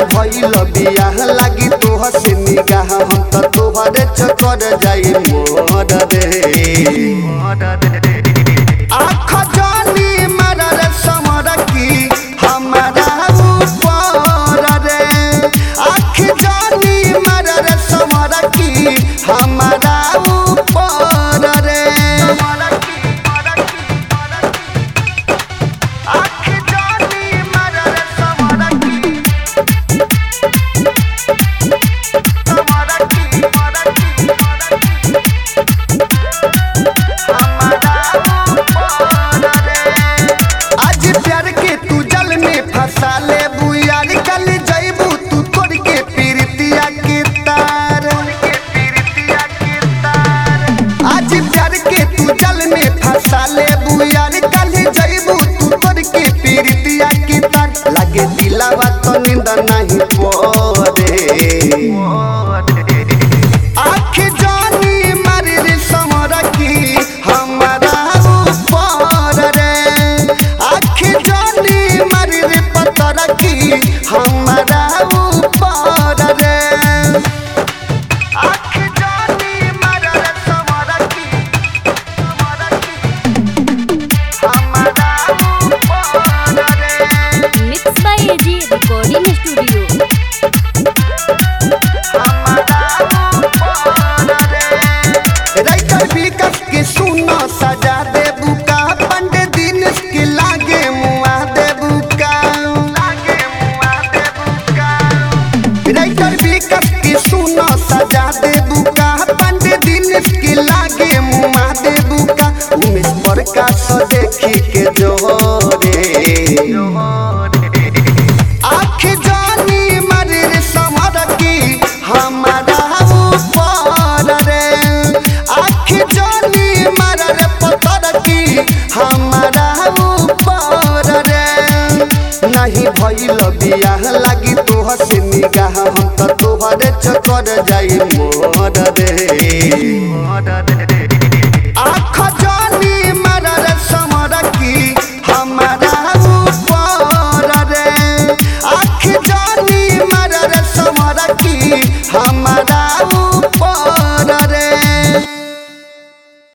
नहीं भइल बियाह लागी तोह से निगाह हम तो तोहरे चक्कर जाई मोर रे आँख जानी मरर समर की हमारा ऊपर रे आँख जानी मरर समर की हमारा ऊपर रे फसा ले बुयार कल जइबू तू तोड़ के पीरतिया के तार आज प्यार के तू जल में फसा ले बुयार कल जइबू तू तोड़ के पीरतिया के तार लगे दिलावा तो नींद नहीं पड़े आँख जानी मरर समर की हमारा ऊपर रे आँख जानी मरर पतर की हमारा ऊपर रे आँख जानी मरर समर की हमारा ऊपर रे mix by AG recording studio writer Vikas के सुनो सजा दे बुका पंडे दिन के लागे मुआ दे बुका राइटर विकास के सुनो सजा दे बुका पंडे दिन के लागे मुआ दे बुका उमेश प्रकाश देखी के जोरे आँख जानी मरर समर की हमारा ऊपर रे आँख जानी मरर पतर की हमारा ऊपर रे नहीं भइल बियाह लागी तोह से निगाह हम तो तोहरे चक्कर जाई मोर रे आँख जानी मरर समर की हमारा ऊपर रे आँख जानी मरर समर की हमारा ऊपर